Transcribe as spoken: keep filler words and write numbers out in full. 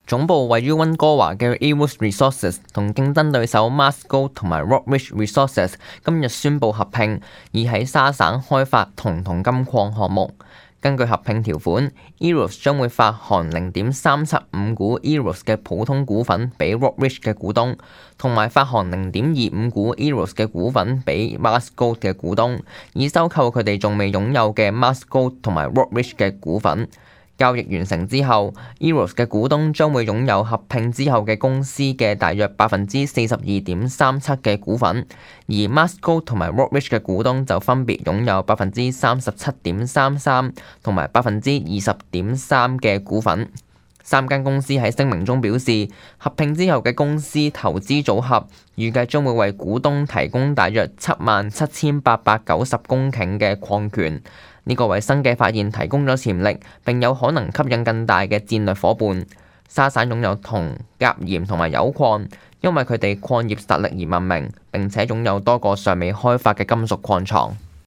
總部位於溫哥華嘅 Eros Resources 同競爭對手 Mars Gold 同埋 Rockridge Resources 今日宣布合併，以喺沙省開發銅同金礦項目。根據合併條款 ，Eros 將會發行零點三七五股 Eros 嘅普通股份俾 Rockridge 嘅股東，同埋發行零點二五股 Eros 嘅股份俾 Mars Gold 嘅股東，以收購佢哋仲未擁有嘅 Mars Gold 同埋 Rockridge 嘅股份。交易完成之後 ，Eros 嘅股東將會擁有合併之後嘅公司嘅大約百分之四十二點三七嘅股份，而 Mars Gold 同埋 Rockridge 嘅股東就分別擁有百分之三十七點三三同埋百分之二十點三嘅股份。三間公司喺聲明中表示，合併之後嘅公司投資組合預計將會為股東提供大約七萬七千八百九十公頃嘅礦權。呢個為新嘅發現提供咗潛力，並有可能吸引更大嘅戰略夥伴。沙省擁有銅、鉀鹽同埋鈾礦，因為佢哋礦業實力而聞名，並且擁有多個尚未開發嘅金屬礦床。